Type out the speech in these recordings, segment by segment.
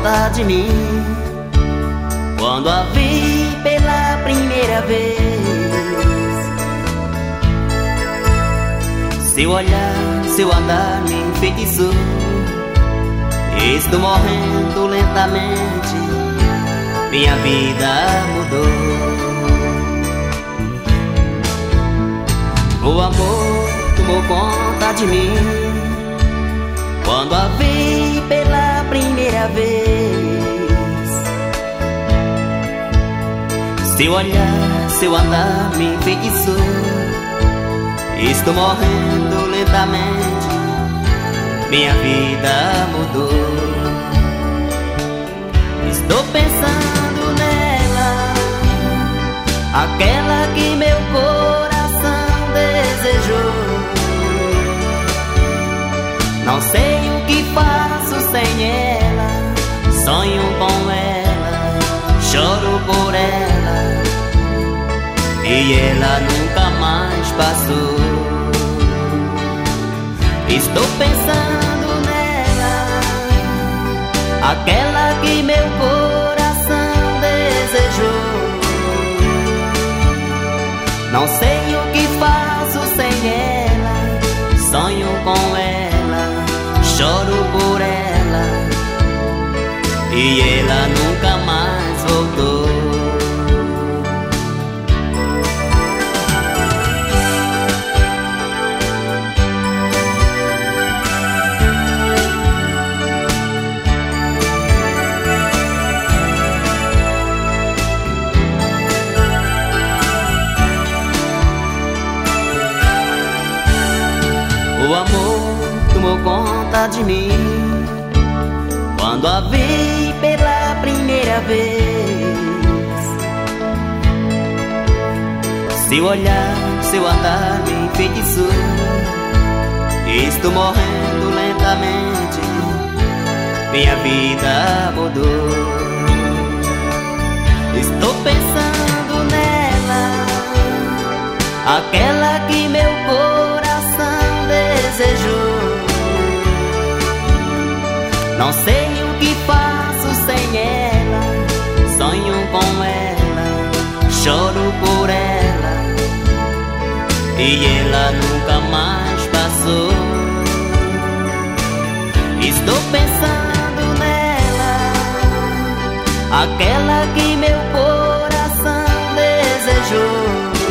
conta de mim quando a vi pela primeira vez. Seu olhar, seu andar me enfeitiçou. Estou morrendo lentamente, minha vida mudou. O amor tomou conta de mim quando a vi pela primeira vez. Seu olhar, seu andar me enfeitiçou. Estou morrendo lentamente, minha vida mudou. Estou pensando nela, aquela que meu coração desejou. Não sei o que faço sem ela, sonho com ela, choro por ela, e ela nunca mais passou. Estou pensando nela, aquela que meu coração desejou. Não sei o que faço sem ela, sonho com ela, choro por ela, e ela nunca mais voltou. O amor tomou conta de mim quando a vi pela primeira vez. Seu olhar, seu andar me enfeitiçou. Estou morrendo lentamente, minha vida mudou. Estou pensando nela, aquela que meu coração desejou. Não sei o que faço sem ela, sonho com ela, choro por ela, e ela nunca mais passou. Estou pensando nela, aquela que meu coração desejou.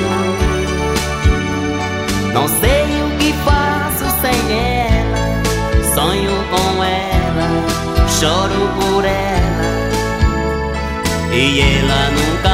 Não sei o que faço sem ela, sonho com ela, choro por ela, e ela nunca